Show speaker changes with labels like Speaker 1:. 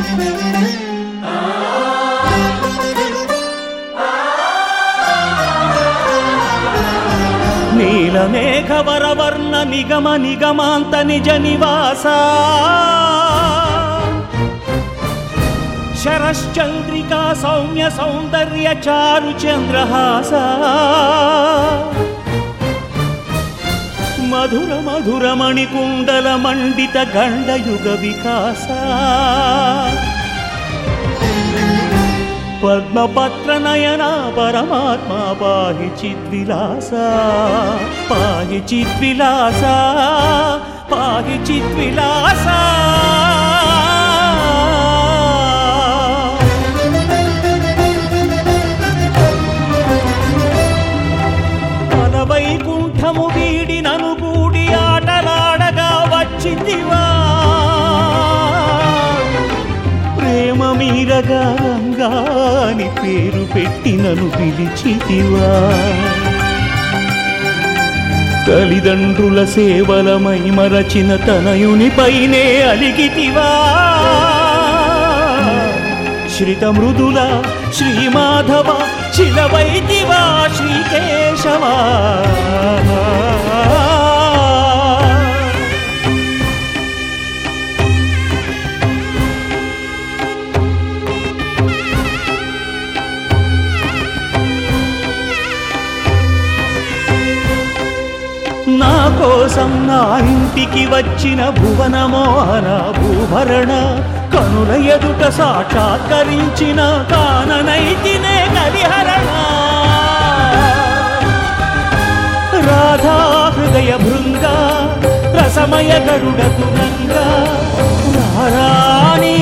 Speaker 1: నీలమేఘవరవర్ణ నిగమ నిగమాంత నిజ నివాస శరశ్చంద్రికా సౌమ్య సౌందర్య చారు చంద్రహాస మధుర మధుర మణికుండల మండిత గండయుగ వికాస పద్మపత్ర నయన పరమాత్మ పాహి చిద్విలాస పాహి చిద్విలాస పాహి చిద్విలాస వైకుంఠము వీడి నను గూడి ఆటలాడగా వచ్చితివా ప్రేమ మీరగా రంగాని పేరు పెట్టి నన్ను పిలిచితివా తల్లిదండ్రుల సేవలమై మరచిన తనయునిపైనే అలిగితివా శ్రిత మృదుల శ్రీమాధవ శిలవైదివా శ్రీకేశవా నా కోసం నా ఇంటికి వచ్చిన భువనమోహన భూభరణ కనుల ఎదుట సాక్షాత్కరించిన కాననైతినే కలిహరణ రాధా హృదయ భృంగ రసమయ గరుడ తురంగ రారాని